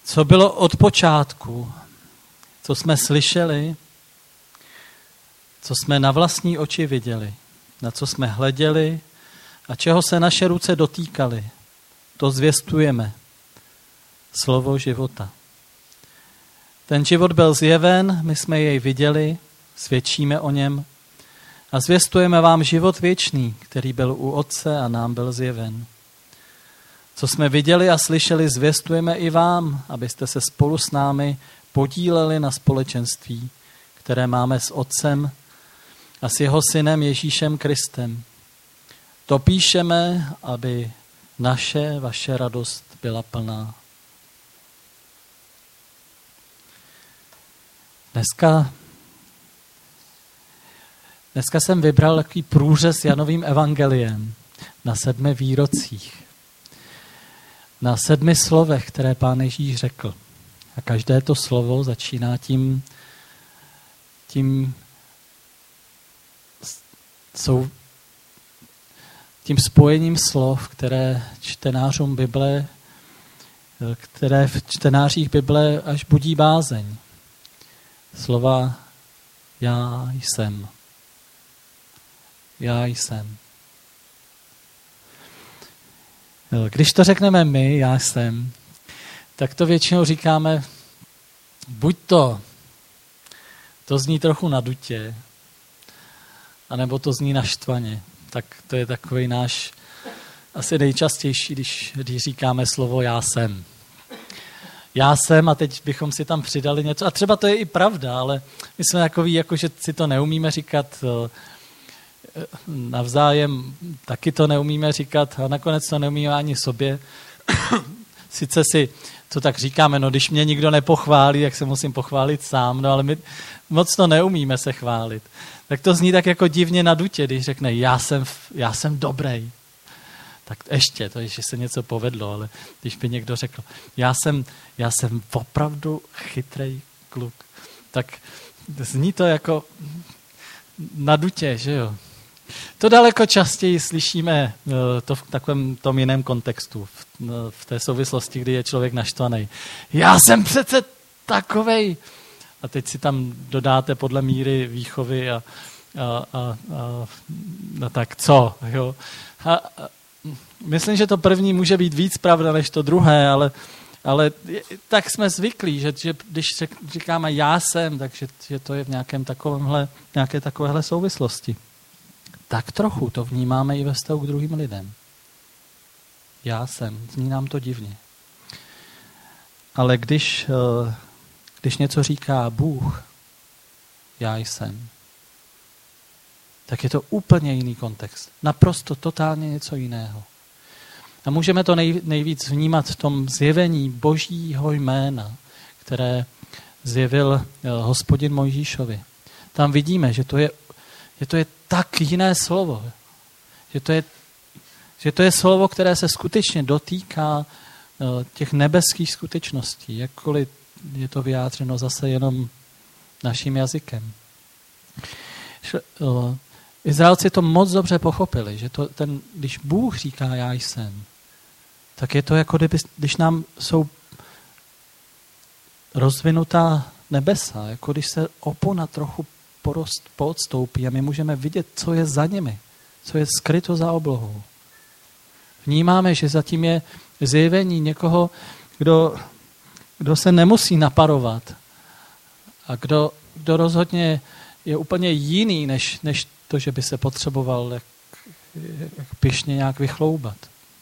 co bylo od počátku, co jsme slyšeli, co jsme na vlastní oči viděli, na co jsme hleděli a čeho se naše ruce dotýkaly, to zvěstujeme. Slovo života. Ten život byl zjeven, my jsme jej viděli, svědčíme o něm a zvěstujeme vám život věčný, který byl u Otce a nám byl zjeven. Co jsme viděli a slyšeli, zvěstujeme i vám, abyste se spolu s námi podíleli na společenství, které máme s Otcem a s jeho Synem Ježíšem Kristem. To píšeme, aby vaše radost byla plná. Dneska jsem vybral takový průřez Janovým evangeliem na 7 výrocích. Na 7 slovech, které Pán Ježíš řekl. A každé to slovo začíná tím spojením slov, které čtenářům Bible, které v čtenářích Bible až budí bázeň. Slova já jsem. Já jsem. Když to řekneme my, já jsem, tak to většinou říkáme, buď to zní trochu nadutě, anebo to zní naštvaně. Tak to je takový náš asi nejčastější, když říkáme slovo já jsem. Já jsem a teď bychom si tam přidali něco. A třeba to je i pravda, ale my jsme takový, jako že si to neumíme říkat navzájem, taky to neumíme říkat a nakonec to neumíme ani sobě. Sice si to tak říkáme, no když mě nikdo nepochválí, tak se musím pochválit sám, no ale my moc to neumíme se chválit. Tak to zní tak jako divně nadutě, když řekne já jsem dobrý. Tak ještě, to je, že se něco povedlo, ale když by někdo řekl, já jsem opravdu chytrej kluk, tak zní to jako nadutě, že jo. To daleko častěji slyšíme to v takovém tom jiném kontextu, v té souvislosti, kdy je člověk naštvaný. Já jsem přece takovej. A teď si tam dodáte podle míry výchovy a tak co, jo. A myslím, že to první může být víc pravda než to druhé, ale tak jsme zvyklí, že když říkáme já jsem, takže že to je v nějaké takovéhle souvislosti. Tak trochu to vnímáme i ve vztahu k druhým lidem. Já jsem, zní nám to divně. Ale když něco říká Bůh, já jsem, tak je to úplně jiný kontext. Naprosto totálně něco jiného. A můžeme to nejvíc vnímat v tom zjevení Božího jména, které zjevil Hospodin Mojžíšovi. Tam vidíme, že to je tak jiné slovo. Že to je slovo, které se skutečně dotýká těch nebeských skutečností, jakkoliv je to vyjádřeno zase jenom naším jazykem. Izraelci to moc dobře pochopili, že když Bůh říká já jsem, tak je to jako když nám jsou rozvinutá nebesa, jako když se opona trochu poodstoupí a my můžeme vidět, co je za nimi, co je skryto za oblohou. Vnímáme, že zatím je zjevení někoho, kdo se nemusí naparovat a kdo rozhodně je úplně jiný, než to, že by se potřeboval jak pyšně nějak vychloubat.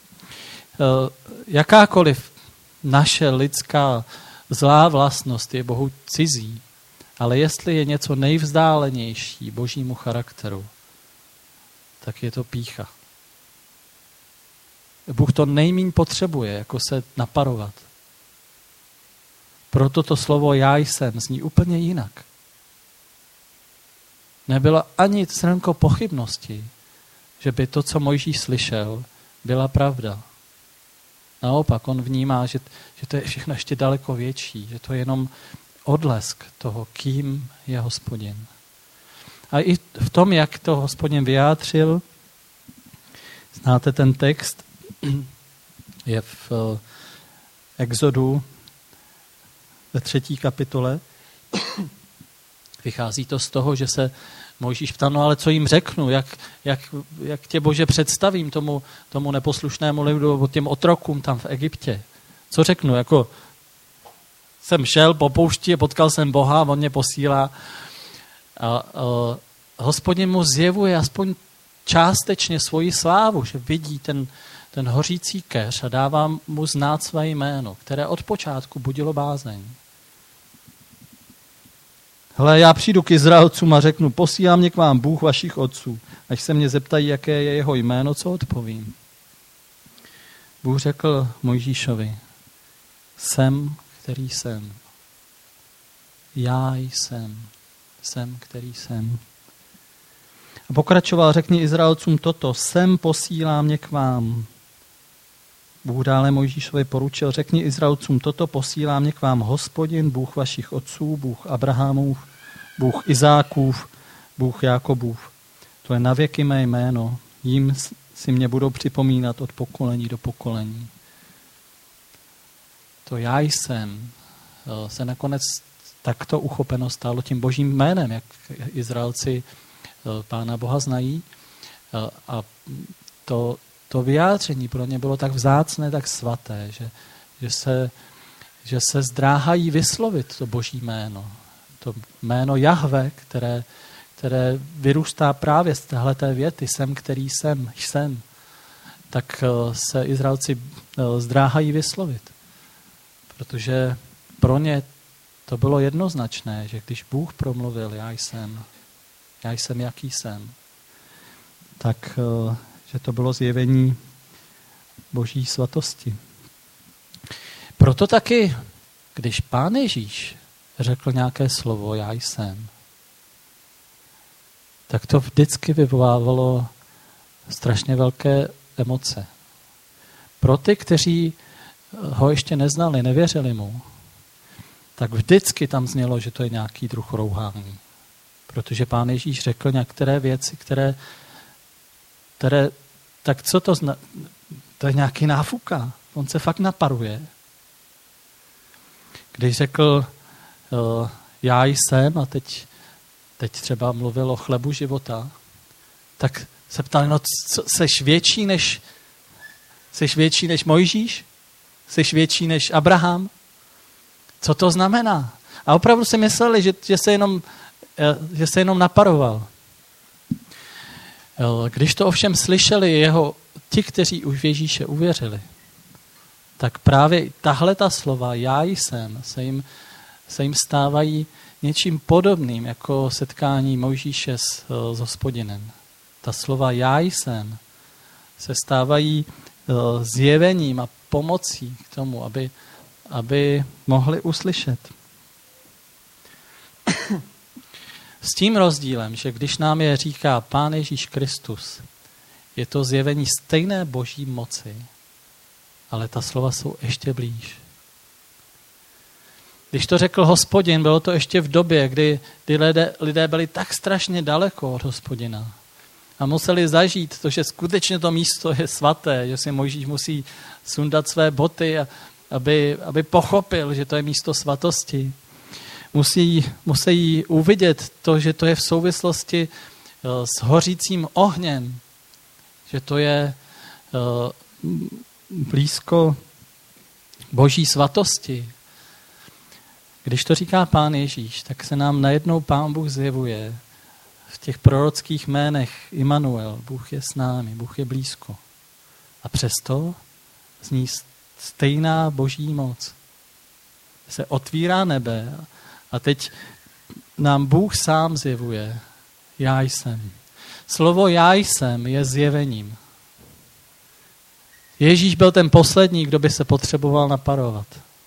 Jakákoliv naše lidská zlá vlastnost je Bohu cizí, ale jestli je něco nejvzdálenější Božímu charakteru, tak je to pýcha. Bůh to nejmíň potřebuje, jako se naparovat. Proto to slovo já jsem zní úplně jinak. Nebylo ani zrnko pochybnosti, že by to, co Mojžíš slyšel, byla pravda. Naopak, on vnímá, že to je všechno ještě daleko větší, že to je jenom odlesk toho, kým je Hospodin. A i v tom, jak to Hospodin vyjádřil, znáte ten text, je v Exodu ve 3. kapitole. Vychází to z toho, že se Mojžíš ptal, no ale co jim řeknu, jak tě Bože představím tomu neposlušnému lidu, těm otrokům tam v Egyptě. Co řeknu, jako jsem šel po poušti, potkal jsem Boha, on mě posílá a Hospodin mu zjevuje aspoň částečně svoji slávu, že vidí ten hořící keř a dává mu znát své jméno, které od počátku budilo bázeň. Hle, já přijdu k Izraelcům a řeknu, posílá mě k vám Bůh vašich otců. Až se mě zeptají, jaké je jeho jméno, co odpovím. Bůh řekl Mojžíšovi, jsem, který jsem. Já jsem, který jsem. A pokračoval, řekni Izraelcům toto, sem posílá mě k vám. Bůh dále Mojžíšovi poručil, řekni Izraelcům toto, posílá mě k vám Hospodin, Bůh vašich otců, Bůh Abrahamův, Bůh Izákův, Bůh Jákobův. To je navěky mé jméno, jím si mě budou připomínat od pokolení do pokolení. To já jsem se nakonec takto uchopeno stalo tím božím jménem, jak Izraelci Pána Boha znají. A to vyjádření pro ně bylo tak vzácné, tak svaté, že se zdráhají vyslovit to boží jméno. To jméno Jahve, které vyrůstá právě z téhleté věty, jsem, který jsem, tak se Izraelci zdráhají vyslovit. Protože pro ně to bylo jednoznačné, že když Bůh promluvil, já jsem, jaký jsem, tak že to bylo zjevení boží svatosti. Proto taky, když Pán Ježíš řekl nějaké slovo, já jsem, tak to vždycky vyvolávalo strašně velké emoce. Pro ty, kteří ho ještě neznali, nevěřili mu, tak vždycky tam znělo, že to je nějaký druh rouhání. Protože Pán Ježíš řekl některé věci, které tak co to znamená? To je nějaký náfuka. On se fakt naparuje. Když řekl, já jsem, a teď třeba mluvil o chlebu života, tak se ptali, no seš větší než Mojžíš? Seš větší než Abraham? Co to znamená? A opravdu si mysleli, že se jenom naparoval. Když to ovšem slyšeli ti, kteří už v Ježíše uvěřili, tak právě tahleta slova, já jsem, se jim stávají něčím podobným, jako setkání Mojžíše s Hospodinem. Ta slova já jsem se stávají zjevením a pomocí k tomu, aby mohli uslyšet. S tím rozdílem, že když nám je říká Pán Ježíš Kristus, je to zjevení stejné boží moci, ale ta slova jsou ještě blíž. Když to řekl Hospodin, bylo to ještě v době, kdy lidé byli tak strašně daleko od Hospodina a museli zažít to, že skutečně to místo je svaté, že si Mojžíš musí sundat své boty, aby pochopil, že to je místo svatosti. Musí uvidět to, že to je v souvislosti s hořícím ohněm, že to je blízko boží svatosti. Když to říká Pán Ježíš, tak se nám najednou Pán Bůh zjevuje v těch prorockých jménech Immanuel, Bůh je s námi, Bůh je blízko. A přesto zní stejná boží moc. Se otvírá nebe a teď nám Bůh sám zjevuje, já jsem. Slovo já jsem je zjevením. Ježíš byl ten poslední, kdo by se potřeboval naparovat.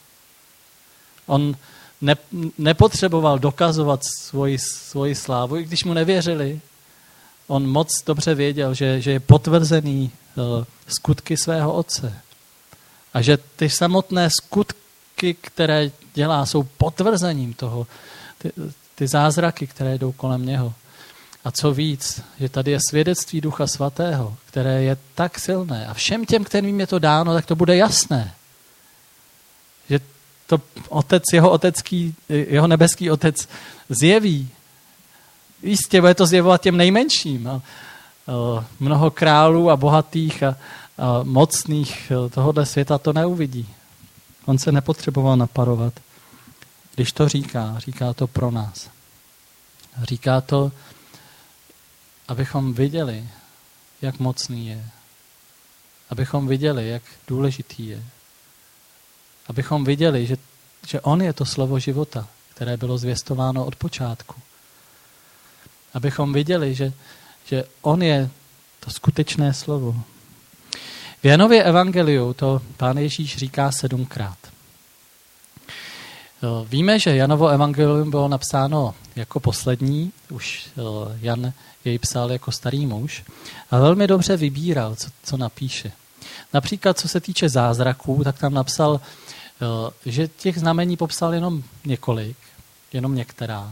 On nepotřeboval dokazovat svoji slávu, i když mu nevěřili. On moc dobře věděl, že je potvrzený skutky svého otce. A že ty samotné skutky, které dělá, jsou potvrzením toho. Ty zázraky, které jdou kolem něho. A co víc, že tady je svědectví Ducha Svatého, které je tak silné. A všem těm, kterým je to dáno, tak to bude jasné. Že to jeho nebeský otec zjeví. Jistě bude to zjevovat těm nejmenším. Mnoho králů a bohatých a mocných tohohle světa to neuvidí. On se nepotřeboval naparovat. Když to říká to pro nás. Říká to, abychom viděli, jak mocný je. Abychom viděli, jak důležitý je. Abychom viděli, že on je to slovo života, které bylo zvěstováno od počátku. Abychom viděli, že on je to skutečné slovo. V Janově evangeliu to Pán Ježíš říká 7krát. Víme, že Janovo evangelium bylo napsáno jako poslední, už Jan jej psal jako starý muž a velmi dobře vybíral, co napíše. Například, co se týče zázraků, tak tam napsal, že těch znamení popsal jenom několik, jenom některá.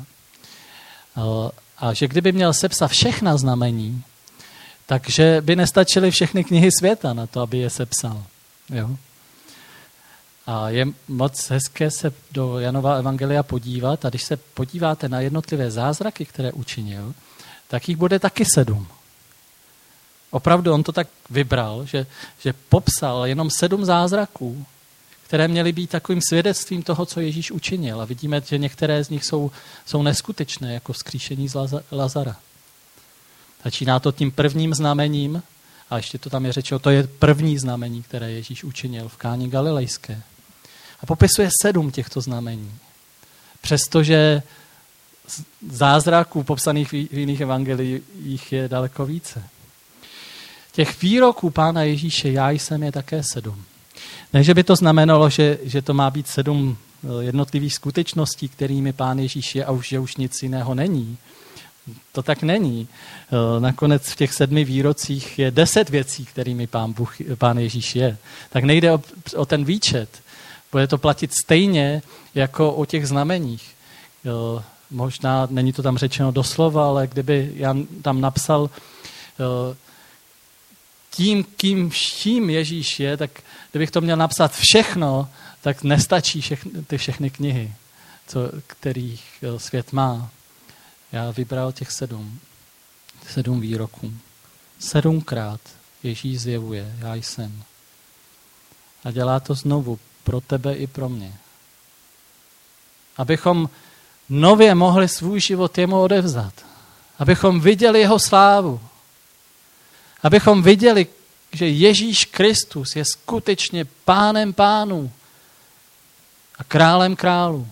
A že kdyby měl sepsat všechna znamení, takže by nestačily všechny knihy světa na to, aby je sepsal. Jo? A je moc hezké se do Janova evangelia podívat a když se podíváte na jednotlivé zázraky, které učinil, tak jich bude taky 7. Opravdu on to tak vybral, že popsal jenom 7 zázraků, které měly být takovým svědectvím toho, co Ježíš učinil. A vidíme, že některé z nich jsou neskutečné, jako vzkříšení z Lazara. Začíná to tím prvním znamením, a ještě to tam je řečeno, to je první znamení, které Ježíš učinil v Káni Galilejské. A popisuje 7 těchto znamení. Přestože zázraků popsaných v jiných evangeliích je daleko více. Těch výroků Pána Ježíše, já jsem, je také 7. Ne, že by to znamenalo, že to má být 7 jednotlivých skutečností, kterými Pán Ježíš je a že už nic jiného není. To tak není. Nakonec v těch 7 výrocích je 10 věcí, kterými Pán Ježíš je. Tak nejde o ten výčet. Bude to platit stejně jako o těch znameních. Možná není to tam řečeno doslova, ale kdyby Jan tam napsal čím Ježíš je, tak kdybych to měl napsat všechno, tak nestačí všechny knihy, kterých svět má. Já vybral těch 7 výroků. 7krát Ježíš zjevuje, já jsem. A dělá to znovu pro tebe i pro mě. Abychom nově mohli svůj život jemu odevzdat. Abychom viděli jeho slávu. Abychom viděli, že Ježíš Kristus je skutečně Pánem pánů a králem králů.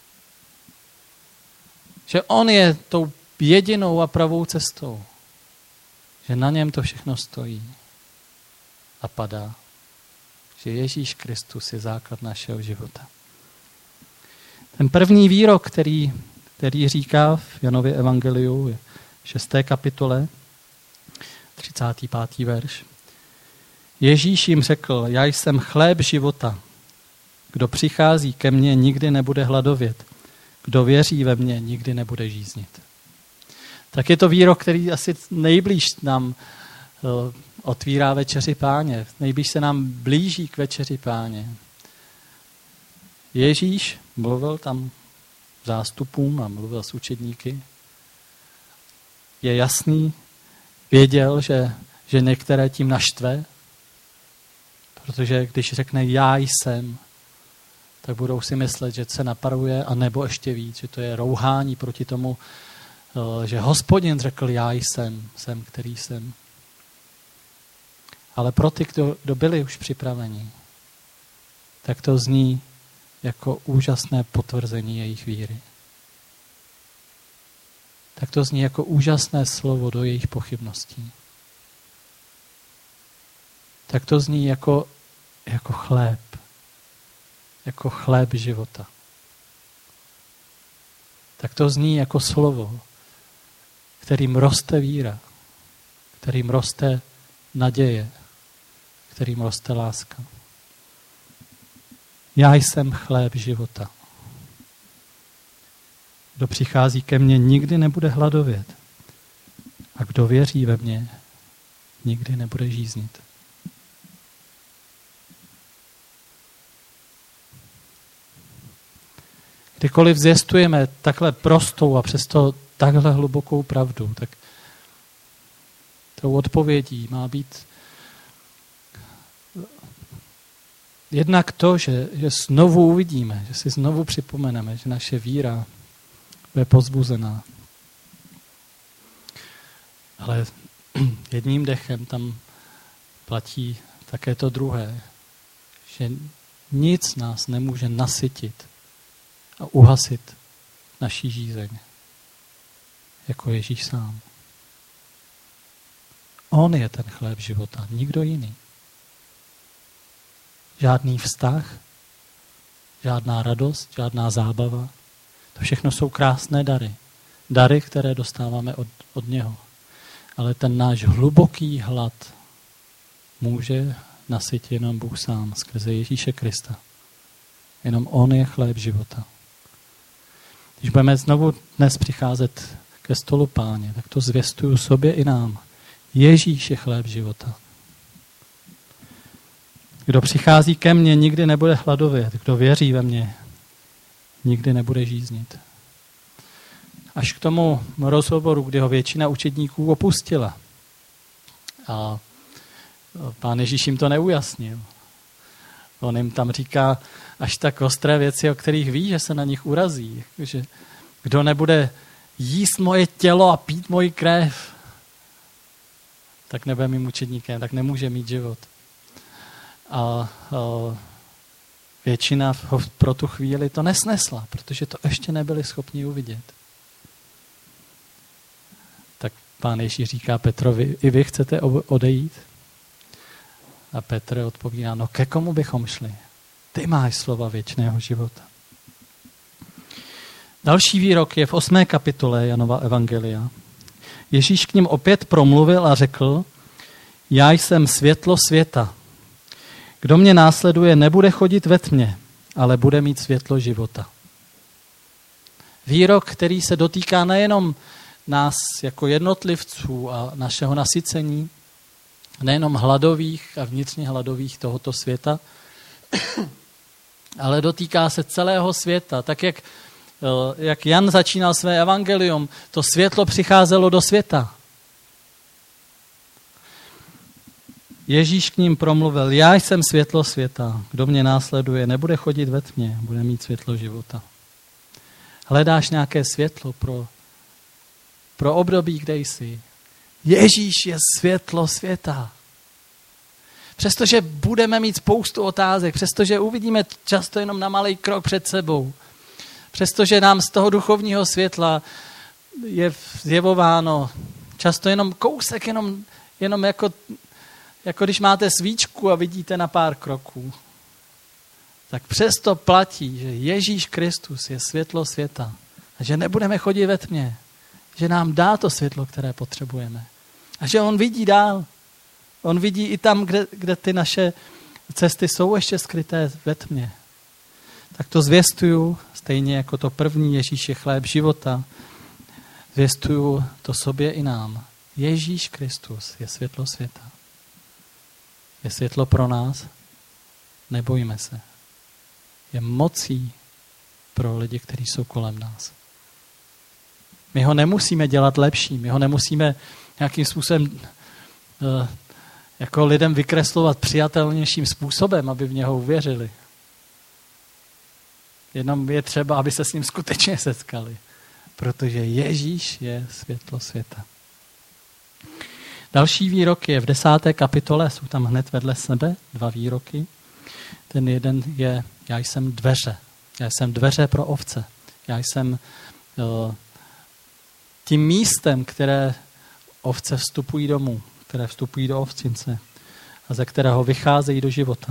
Že on je tou jedinou a pravou cestou. Že na něm to všechno stojí a padá. Že Ježíš Kristus je základ našeho života. Ten první výrok, který říká v Janově evangeliu, je 6. kapitole, 35. verš. Ježíš jim řekl, já jsem chléb života. Kdo přichází ke mně, nikdy nebude hladovět. Kdo věří ve mě, nikdy nebude žíznit. Tak je to výrok, který asi nejblíž nám otvírá večeři Páně. Nejblíž se nám blíží k večeři Páně. Ježíš mluvil tam zástupům a mluvil s učedníky. Je jasný, věděl, že některé tím naštve, protože když řekne já jsem, tak budou si myslet, že se naparuje a nebo ještě víc, že to je rouhání proti tomu, že Hospodin řekl já jsem, který jsem. Ale pro ty, kdo byli už připraveni, tak to zní jako úžasné potvrzení jejich víry. Tak to zní jako úžasné slovo do jejich pochybností. Tak to zní jako chléb. Jako chléb života. Tak to zní jako slovo, kterým roste víra, kterým roste naděje, kterým roste láska. Já jsem chléb života. Kdo přichází ke mně, nikdy nebude hladovět. A kdo věří ve mě, nikdy nebude žíznit. Kdykoliv zvěstujeme takhle prostou a přesto takhle hlubokou pravdu, tak tou odpovědí má být jednak to, že znovu uvidíme, že si znovu připomeneme, že naše víra je pozbuzená. Ale jedním dechem tam platí také to druhé, že nic nás nemůže nasytit a uhasit naší žízeň, jako Ježíš sám. On je ten chléb života, nikdo jiný. Žádný vztah, žádná radost, žádná zábava. To všechno jsou krásné dary. Dary, které dostáváme od něho. Ale ten náš hluboký hlad může nasytit jenom Bůh sám skrze Ježíše Krista. Jenom on je chléb života. Když budeme znovu dnes přicházet ke stolu Páně, tak to zvěstuju sobě i nám. Ježíš je chléb života. Kdo přichází ke mně, nikdy nebude hladovět. Kdo věří ve mě, nikdy nebude žíznit. Až k tomu rozhovoru, kdy ho většina učedníků opustila. A Pán Ježíš jim to neujasnil. On jim tam říká až tak ostré věci, o kterých ví, že se na nich urazí. Že kdo nebude jíst moje tělo a pít moji krev, tak nebude mým učedníkem, tak nemůže mít život. A většina ho pro tu chvíli to nesnesla, protože to ještě nebyli schopni uvidět. Tak Pán Ježíš říká Petrovi, i vy chcete odejít? A Petr odpovídá, no ke komu bychom šli? Ty máš slova věčného života. Další výrok je v 8. kapitole Janova evangelia. Ježíš k nim opět promluvil a řekl, já jsem světlo světa. Kdo mě následuje, nebude chodit ve tmě, ale bude mít světlo života. Výrok, který se dotýká nejenom nás jako jednotlivců a našeho nasycení, nejenom hladových a vnitřně hladových tohoto světa, ale dotýká se celého světa. Tak jak Jan začínal své evangelium, to světlo přicházelo do světa. Ježíš k ním promluvil, já jsem světlo světa, kdo mě následuje, nebude chodit ve tmě, bude mít světlo života. Hledáš nějaké světlo pro období, kde jsi. Ježíš je světlo světa. Přestože budeme mít spoustu otázek, přestože uvidíme často jenom na malý krok před sebou, přestože nám z toho duchovního světla je zjevováno často jenom kousek, jenom jako když máte svíčku a vidíte na pár kroků, tak přesto platí, že Ježíš Kristus je světlo světa a že nebudeme chodit ve tmě, že nám dá to světlo, které potřebujeme. A že on vidí dál. On vidí i tam, kde ty naše cesty jsou ještě skryté ve tmě. Tak to zvěstuju, stejně jako to první Ježíš je chléb života, zvěstuju to sobě i nám. Ježíš Kristus je světlo světa. Je světlo pro nás, nebojíme se. Je mocí pro lidi, kteří jsou kolem nás. My ho nemusíme dělat lepší, my ho nemusíme nějakým způsobem jako lidem vykreslovat přijatelnějším způsobem, aby v něho uvěřili. Jenom je třeba, aby se s ním skutečně setkali, protože Ježíš je světlo světa. Další výrok je v 10. kapitole, jsou tam hned vedle sebe 2 výroky. Ten jeden je, já jsem dveře. Já jsem dveře pro ovce. Já jsem tím místem, které ovce vstupují domů, které vstupují do ovčince a ze kterého vycházejí do života.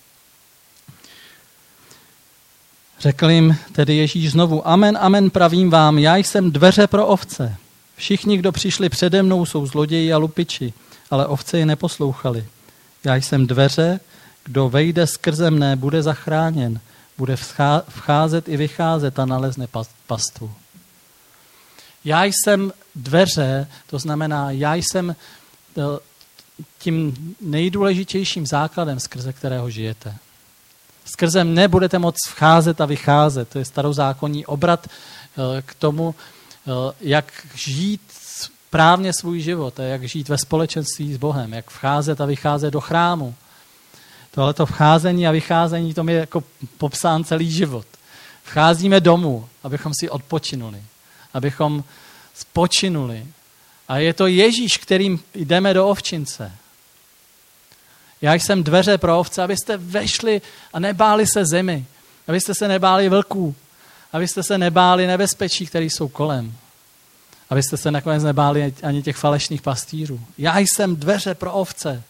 Řekl jim tedy Ježíš znovu, amen, amen, pravím vám, já jsem dveře pro ovce. Všichni, kdo přišli přede mnou, jsou zloději a lupiči, ale ovce je neposlouchali. Já jsem dveře, kdo vejde skrze mne, bude zachráněn, bude vcházet i vycházet a nalezne pastvu. Já jsem dveře, to znamená, já jsem tím nejdůležitějším základem, skrze kterého žijete. Skrze mne budete moct vcházet a vycházet. To je starozákonní obrat k tomu, jak žít správně svůj život a jak žít ve společenství s Bohem, jak vcházet a vycházet do chrámu. Tohleto vcházení a vycházení, to je jako popsán celý život. Vcházíme domů, abychom si odpočinuli, abychom spočinuli. A je to Ježíš, kterým jdeme do ovčince. Já jsem dveře pro ovce, abyste vešli a nebáli se zemi, abyste se nebáli vlků, abyste se nebáli nebezpečí, které jsou kolem, abyste se nakonec nebáli ani těch falešných pastýřů. Já jsem dveře pro ovce.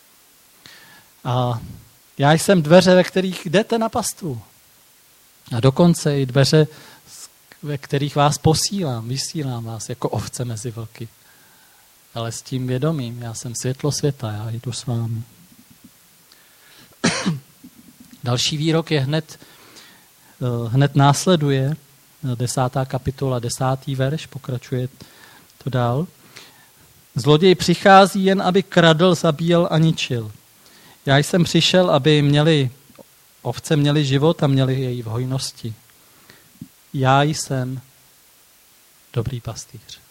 A já jsem dveře, ve kterých jdete na pastvu. A dokonce i dveře, ve kterých vás vysílám vás jako ovce mezi vlky. Ale s tím vědomím, já jsem světlo světa, já jdu s vámi. Další výrok je hned následuje, 10. kapitola, 10. verš, pokračuje to dál. Zloděj přichází jen, aby kradl, zabíjel a ničil. Já jsem přišel, aby ovce měly život a měly jej v hojnosti. Já jsem dobrý pastýř.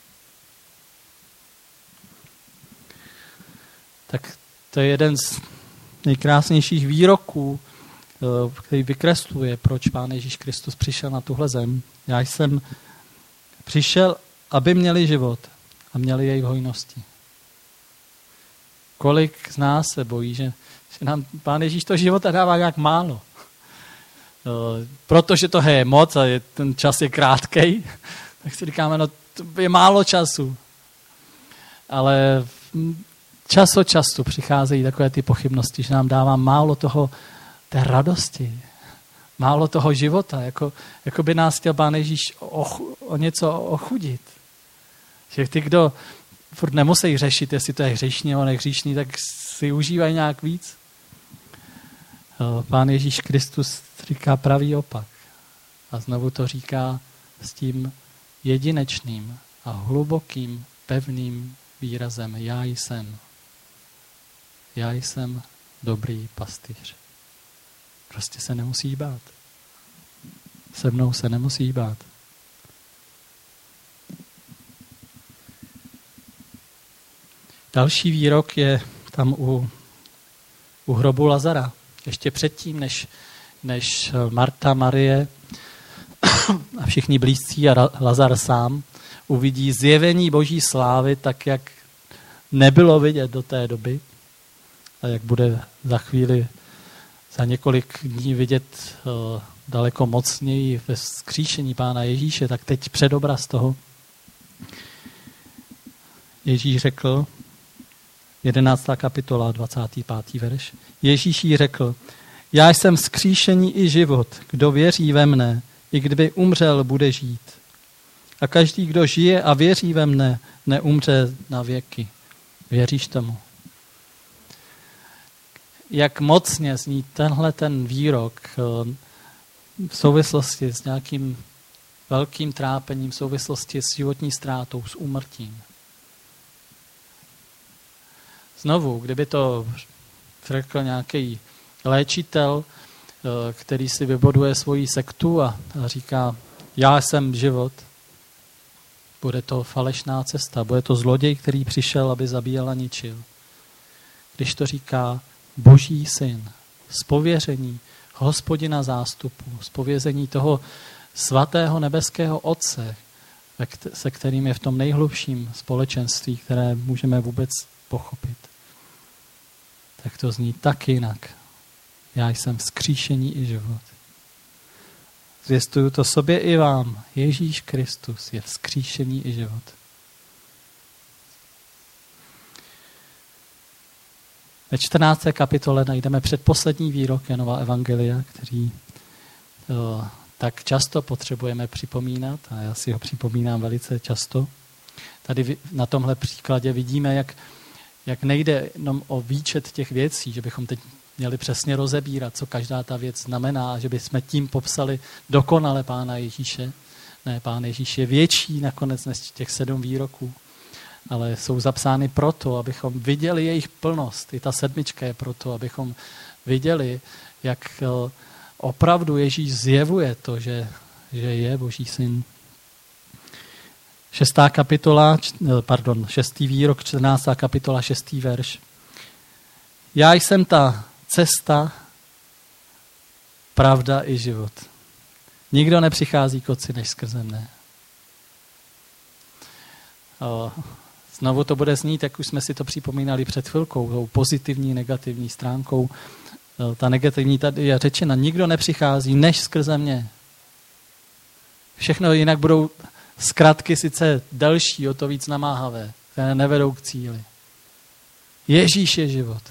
Tak to je jeden z nejkrásnějších výroků, který vykresluje, proč Pán Ježíš Kristus přišel na tuhle zem. Já jsem přišel, aby měli život a měli jej v hojnosti. Kolik z nás se bojí, že nám Pán Ježíš to života dává jak málo. Protože to je moc a ten čas je krátkej, tak si říkáme, no to je málo času. Ale čas od času přicházejí takové ty pochybnosti, že nám dává málo té radosti, málo toho života, jako by nás chtěl Pán Ježíš o něco ochudit. Že ty, kdo furt nemusí řešit, jestli to je hříšný nebo nehříšný, tak si užívají nějak víc. Pán Ježíš Kristus říká pravý opak. A znovu to říká s tím jedinečným a hlubokým, pevným výrazem. Já jsem. Já jsem dobrý pastýř. Prostě se nemusí bát. Se mnou se nemusí bát. Další výrok je tam u hrobu Lazara. Ještě předtím, než Marta, Marie a všichni blízcí a Lazar sám uvidí zjevení Boží slávy tak, jak nebylo vidět do té doby a jak bude za několik dní vidět daleko mocněji ve vzkříšení Pána Ježíše, tak teď předobraz toho. Ježíš řekl, 11. kapitola, 25. verš. Ježíš jí řekl, já jsem vzkříšení i život, kdo věří ve mne, i kdyby umřel, bude žít. A každý, kdo žije a věří ve mne, neumře na věky. Věříš tomu? Jak mocně zní ten výrok v souvislosti s nějakým velkým trápením, v souvislosti s životní ztrátou, s úmrtím. Znovu, kdyby to řekl nějaký léčitel, který si vybuduje svoji sektu a říká, já jsem život, bude to falešná cesta, bude to zloděj, který přišel, aby zabíjel a ničil. Když to říká Boží syn, z pověření Hospodina zástupu, z pověření toho svatého nebeského Otce, se kterým je v tom nejhlubším společenství, které můžeme vůbec pochopit. Tak to zní tak jinak. Já jsem vzkříšení i život. Zvěstuju to sobě i vám. Ježíš Kristus je vzkříšení i život. Ve 14. kapitole najdeme předposlední výrok Janova evangelia, který tak často potřebujeme připomínat a já si ho připomínám velice často. Tady na tomhle příkladě vidíme, jak nejde jenom o výčet těch věcí, že bychom teď měli přesně rozebírat, co každá ta věc znamená, že bychom tím popsali dokonale Pána Ježíše. Ne, Pán Ježíš je větší nakonec než těch 7 výroků, ale jsou zapsány proto, abychom viděli jejich plnost. I ta 7 je proto, abychom viděli, jak opravdu Ježíš zjevuje to, že je Boží syn. 6. výrok, 14. kapitola, 6. verš. Já jsem ta cesta, pravda i život. Nikdo nepřichází k Otci než skrze mne. Znovu to bude znít, jak už jsme si to připomínali před chvilkou, tou pozitivní, negativní stránkou. Ta negativní tady je řečena, nikdo nepřichází než skrze mě. Všechno jinak budou zkratky sice delší, o to víc namáhavé, které nevedou k cíli. Ježíš je život.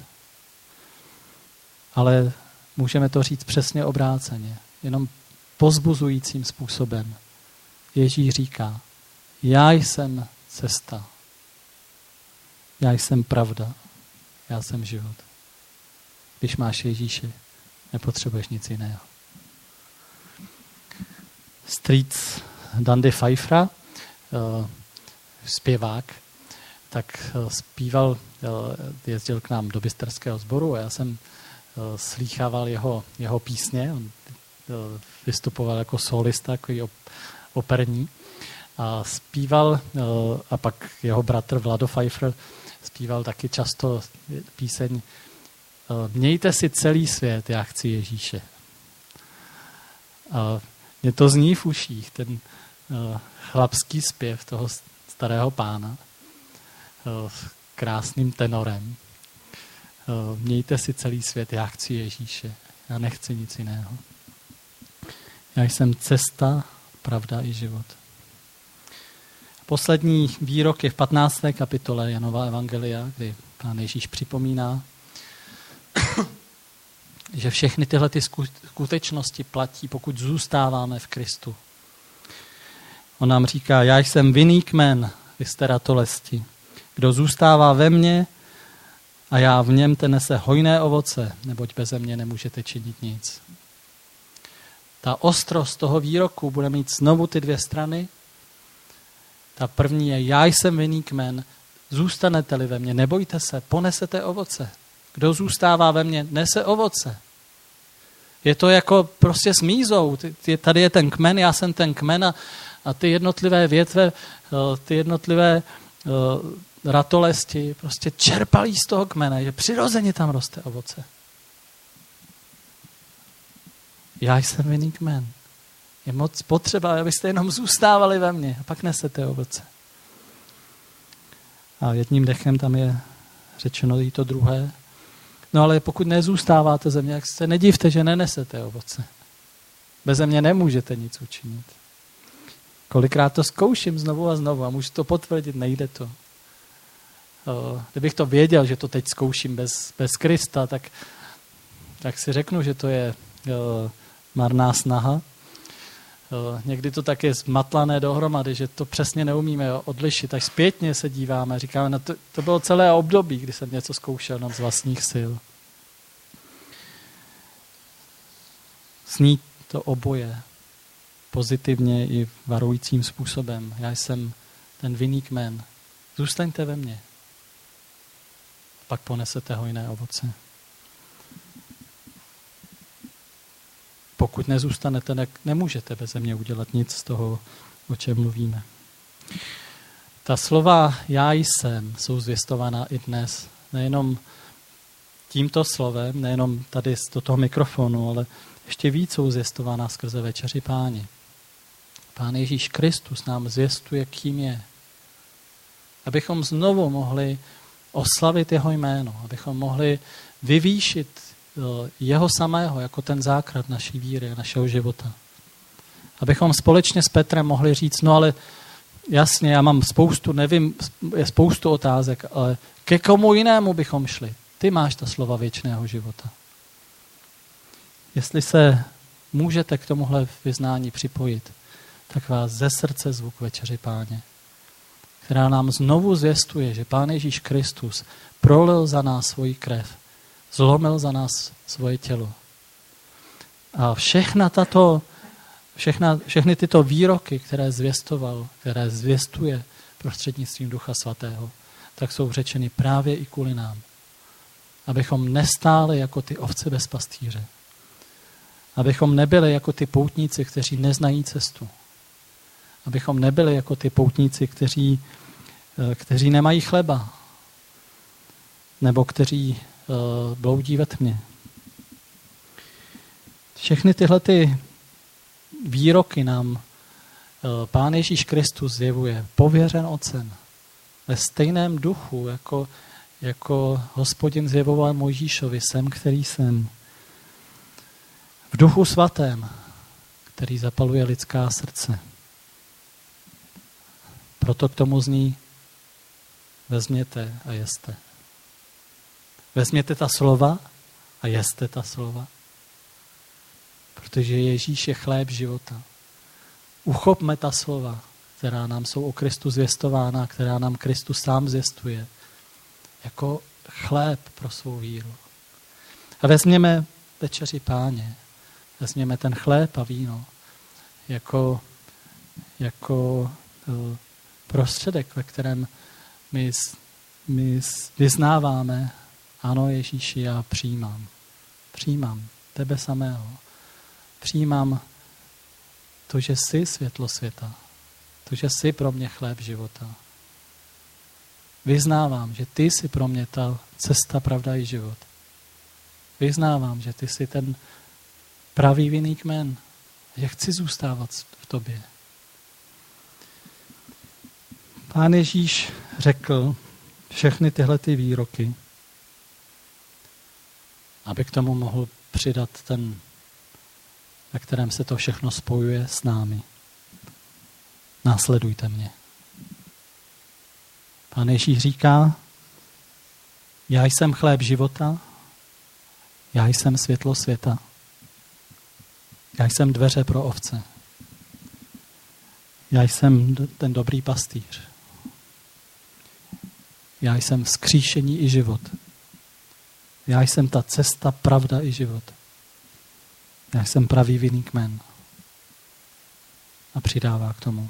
Ale můžeme to říct přesně obráceně, jenom povzbuzujícím způsobem. Ježíš říká, já jsem cesta, já jsem pravda, já jsem život. Když máš Ježíše, nepotřebuješ nic jiného. Strýc Dandy Pfeiffera, zpěvák, tak zpíval, jezdil k nám do Bysterského sboru a já jsem slýchával jeho písně. On vystupoval jako solista, jako operní. A zpíval, a pak jeho bratr Vlado Pfeiffer zpíval taky často píseň Mějte si celý svět, já chci Ježíše. A mě to zní v uších, ten chlapský zpěv toho starého pána s krásným tenorem. Mějte si celý svět, já chci Ježíše. Já nechci nic jiného. Já jsem cesta, pravda i život. Poslední výrok je v 15. kapitole Janova evangelia, kdy Pán Ježíš připomíná, že všechny tyhle ty skutečnosti platí, pokud zůstáváme v Kristu. On nám říká, já jsem vinný kmen, vy jste ratolesti. Kdo zůstává ve mně a já v něm, ten nese hojné ovoce, neboť beze mě nemůžete činit nic. Ta ostrost toho výroku bude mít znovu ty dvě strany. Ta první je, já jsem vinný kmen, zůstanete-li ve mně, nebojte se, ponesete ovoce. Kdo zůstává ve mně, nese ovoce. Je to jako prostě s mízou. Tady je ten kmen, já jsem ten kmen a ty jednotlivé větve, ty jednotlivé ratolesti prostě čerpalí z toho kmene, že přirozeně tam roste ovoce. Já jsem vinný kmen. Je moc potřeba, abyste jenom zůstávali ve mně a pak nesete ovoce. A jedním dechem tam je řečeno i to druhé. No ale pokud nezůstáváte ze mě, tak se nedivte, že nenesete ovoce. Beze mě nemůžete nic učinit. Kolikrát to zkouším znovu a znovu a můžu to potvrdit, nejde to. Kdybych to věděl, že to teď zkouším bez Krista, tak si řeknu, že to je marná snaha. Někdy to tak je zmatlané dohromady, že to přesně neumíme odlišit. Až zpětně se díváme, říkáme, no to bylo celé období, kdy jsem něco zkoušel z vlastních sil. Zní to oboje pozitivně i varujícím způsobem. Já jsem ten vinný kmen. Zůstaňte ve mně. Pak ponesete hojné ovoce. Pokud nezůstanete, tak nemůžete beze mě udělat nic z toho, o čem mluvíme. Ta slova já jsem jsou zvěstovaná i dnes. Nejenom tímto slovem, nejenom tady do toho mikrofonu, ale ještě víc jsou zvěstovaná skrze večeři Páni. Pán Ježíš Kristus nám zvěstuje, kým je. Abychom znovu mohli oslavit jeho jméno, abychom mohli vyvýšit jeho samého jako ten základ naší víry a našeho života. Abychom společně s Petrem mohli říct, no ale jasně, já mám spoustu otázek, ale ke komu jinému bychom šli? Ty máš ta slova věčného života. Jestli se můžete k tomuhle vyznání připojit, tak vás ze srdce zvu k večeři Páně, která nám znovu zvěstuje, že Pán Ježíš Kristus prolil za nás svoji krev, zlomil za nás svoje tělo. A všechny tyto výroky, které zvěstoval, které zvěstuje prostřednictvím Ducha Svatého, tak jsou řečeny právě i kvůli nám. Abychom nestáli jako ty ovce bez pastýře. Abychom nebyli jako ty poutníci, kteří neznají cestu. Abychom nebyli jako ty poutníci, kteří nemají chleba. Nebo kteří bloudí ve tmě. Všechny tyhle ty výroky nám Pán Ježíš Kristus zjevuje, pověřen Otcem, ve stejném duchu, jako Hospodin zjevoval Mojžíšovi, jsem, který jsem. V duchu svatém, který zapaluje lidská srdce. Proto k tomu zní, vezměte a jeste. Vezměte ta slova a jeste ta slova. Protože Ježíš je chléb života. Uchopme ta slova, která nám jsou o Kristu zvěstována, která nám Kristus sám zvěstuje, jako chléb pro svou víru. A vezměme večeři Páně, vezměme ten chléb a víno jako prostředek, ve kterém my vyznáváme, ano Ježíši, já přijímám tebe samého. Přijímám to, že jsi světlo světa, to, že jsi pro mě chléb života. Vyznávám, že ty jsi pro mě ta cesta, pravda i život. Vyznávám, že ty jsi ten pravý vinný kmen, že chci zůstávat v tobě. Pán Ježíš řekl všechny tyhle ty výroky, aby k tomu mohl přidat ten, ve kterém se to všechno spojuje s námi. Následujte mě. Pán Ježíš říká, já jsem chléb života, já jsem světlo světa, já jsem dveře pro ovce, já jsem ten dobrý pastýř, já jsem vzkříšení i život, já jsem ta cesta, pravda i život, já jsem pravý vinný kmen. A přidává k tomu,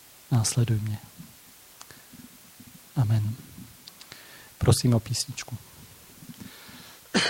následuj mě. Amen. Prosím o písničku.